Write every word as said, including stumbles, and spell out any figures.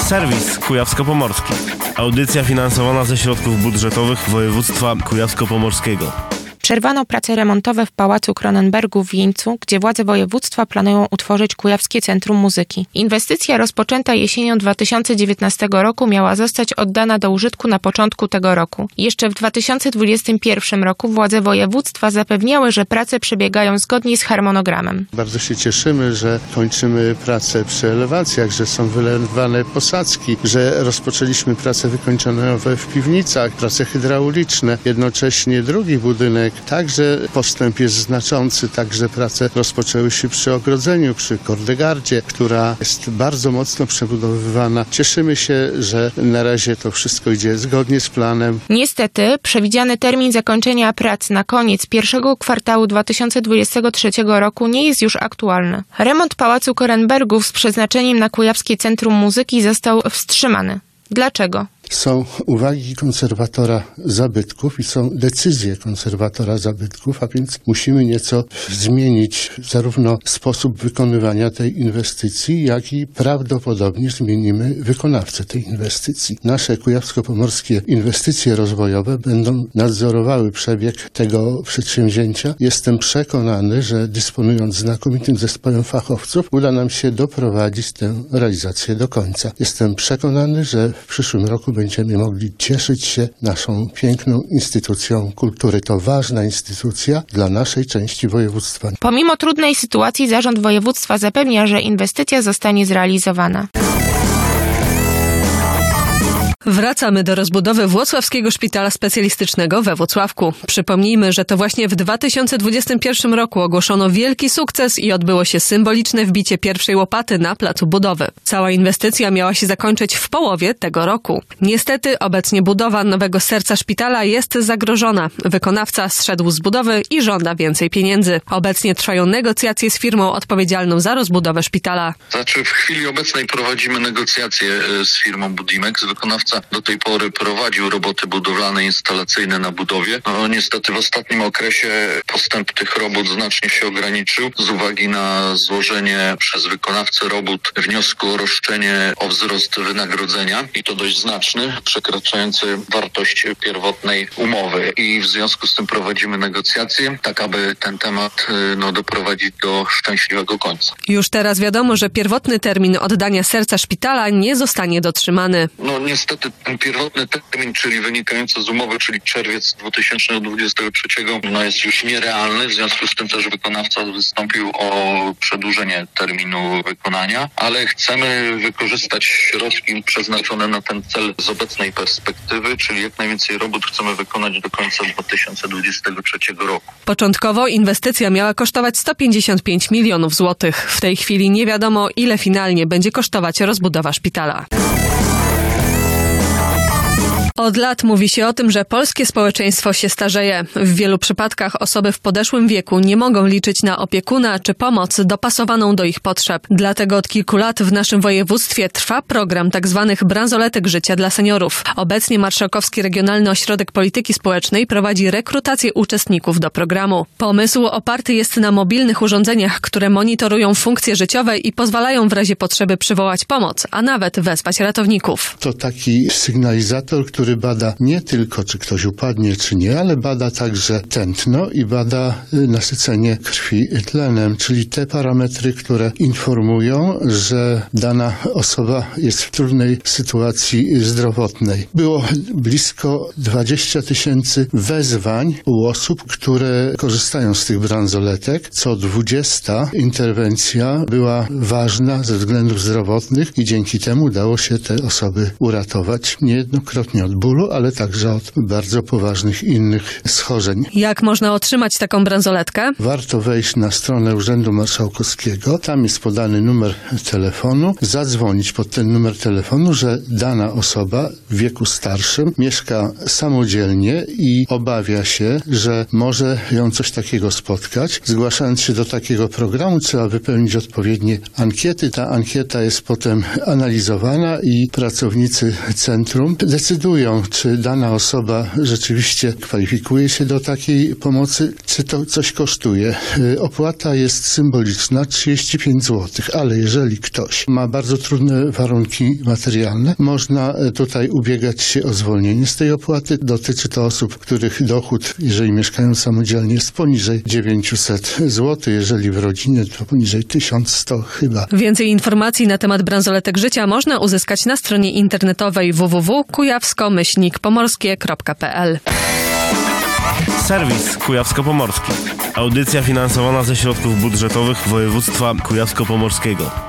Serwis Kujawsko-Pomorski. Audycja finansowana ze środków budżetowych województwa kujawsko-pomorskiego. Przerwano prace remontowe w Pałacu Kronenbergu w Jeńcu, gdzie władze województwa planują utworzyć Kujawskie Centrum Muzyki. Inwestycja rozpoczęta jesienią dwa tysiące dziewiętnastego roku miała zostać oddana do użytku na początku tego roku. Jeszcze w dwa tysiące dwudziestym pierwszym roku władze województwa zapewniały, że prace przebiegają zgodnie z harmonogramem. Bardzo się cieszymy, że kończymy pracę przy elewacjach, że są wylewane posadzki, że rozpoczęliśmy prace wykończeniowe w piwnicach, prace hydrauliczne. Jednocześnie drugi budynek także postęp jest znaczący, także prace rozpoczęły się przy ogrodzeniu, przy Kordegardzie, która jest bardzo mocno przebudowywana. Cieszymy się, że na razie to wszystko idzie zgodnie z planem. Niestety przewidziany termin zakończenia prac na koniec pierwszego kwartału dwa tysiące dwudziestego trzeciego roku nie jest już aktualny. Remont Pałacu Kronenbergów z przeznaczeniem na Kujawskie Centrum Muzyki został wstrzymany. Dlaczego? Są uwagi konserwatora zabytków i są decyzje konserwatora zabytków, a więc musimy nieco zmienić zarówno sposób wykonywania tej inwestycji, jak i prawdopodobnie zmienimy wykonawcę tej inwestycji. Nasze kujawsko-pomorskie inwestycje rozwojowe będą nadzorowały przebieg tego przedsięwzięcia. Jestem przekonany, że dysponując znakomitym zespołem fachowców, uda nam się doprowadzić tę realizację do końca. Jestem przekonany, że w przyszłym roku będziemy mogli cieszyć się naszą piękną instytucją kultury. To ważna instytucja dla naszej części województwa. Pomimo trudnej sytuacji zarząd województwa zapewnia, że inwestycja zostanie zrealizowana. Wracamy do rozbudowy Włocławskiego Szpitala Specjalistycznego we Włocławku. Przypomnijmy, że to właśnie w dwa tysiące dwudziestym pierwszym roku ogłoszono wielki sukces i odbyło się symboliczne wbicie pierwszej łopaty na placu budowy. Cała inwestycja miała się zakończyć w połowie tego roku. Niestety obecnie budowa nowego serca szpitala jest zagrożona. Wykonawca zszedł z budowy i żąda więcej pieniędzy. Obecnie trwają negocjacje z firmą odpowiedzialną za rozbudowę szpitala. Znaczy w chwili obecnej prowadzimy negocjacje z firmą Budimex. Wykonawca do tej pory prowadził roboty budowlane, instalacyjne na budowie. No niestety w ostatnim okresie postęp tych robót znacznie się ograniczył z uwagi na złożenie przez wykonawcę robót wniosku o roszczenie o wzrost wynagrodzenia i to dość znaczny, przekraczający wartość pierwotnej umowy. I w związku z tym prowadzimy negocjacje, tak aby ten temat no, doprowadzić do szczęśliwego końca. Już teraz wiadomo, że pierwotny termin oddania serca szpitala nie zostanie dotrzymany. No niestety ten pierwotny termin, czyli wynikający z umowy, czyli czerwiec dwa tysiące dwudziestego trzeciego, no jest już nierealny. W związku z tym też wykonawca wystąpił o przedłużenie terminu wykonania, ale chcemy wykorzystać środki przeznaczone na ten cel z obecnej perspektywy, czyli jak najwięcej robót chcemy wykonać do końca dwa tysiące dwudziestego trzeciego roku. Początkowo inwestycja miała kosztować sto pięćdziesiąt pięć milionów złotych. W tej chwili nie wiadomo, ile finalnie będzie kosztować rozbudowa szpitala. Od lat mówi się o tym, że polskie społeczeństwo się starzeje. W wielu przypadkach osoby w podeszłym wieku nie mogą liczyć na opiekuna czy pomoc dopasowaną do ich potrzeb. Dlatego od kilku lat w naszym województwie trwa program tzw. bransoletek życia dla seniorów. Obecnie Marszałkowski Regionalny Ośrodek Polityki Społecznej prowadzi rekrutację uczestników do programu. Pomysł oparty jest na mobilnych urządzeniach, które monitorują funkcje życiowe i pozwalają w razie potrzeby przywołać pomoc, a nawet wezwać ratowników. To taki sygnalizator, który który bada nie tylko, czy ktoś upadnie, czy nie, ale bada także tętno i bada nasycenie krwi tlenem, czyli te parametry, które informują, że dana osoba jest w trudnej sytuacji zdrowotnej. Było blisko dwadzieścia tysięcy wezwań u osób, które korzystają z tych bransoletek. Co dwudziesta interwencja była ważna ze względów zdrowotnych i dzięki temu udało się te osoby uratować niejednokrotnie od bólu, ale także od bardzo poważnych innych schorzeń. Jak można otrzymać taką bransoletkę? Warto wejść na stronę Urzędu Marszałkowskiego. Tam jest podany numer telefonu. Zadzwonić pod ten numer telefonu, że dana osoba w wieku starszym mieszka samodzielnie i obawia się, że może ją coś takiego spotkać. Zgłaszając się do takiego programu, trzeba wypełnić odpowiednie ankiety. Ta ankieta jest potem analizowana i pracownicy centrum decydują, decydują, czy dana osoba rzeczywiście kwalifikuje się do takiej pomocy, czy to coś kosztuje. Opłata jest symboliczna, trzydzieści pięć złotych, ale jeżeli ktoś ma bardzo trudne warunki materialne, można tutaj ubiegać się o zwolnienie z tej opłaty. Dotyczy to osób, których dochód, jeżeli mieszkają samodzielnie, jest poniżej dziewięćset złotych, jeżeli w rodzinie to poniżej tysiąc sto chyba. Więcej informacji na temat bransoletek życia można uzyskać na stronie internetowej w w w kropka kujawsko myślnik pomorskie kropka p l. Serwis Kujawsko-Pomorski. Audycja finansowana ze środków budżetowych województwa kujawsko-pomorskiego.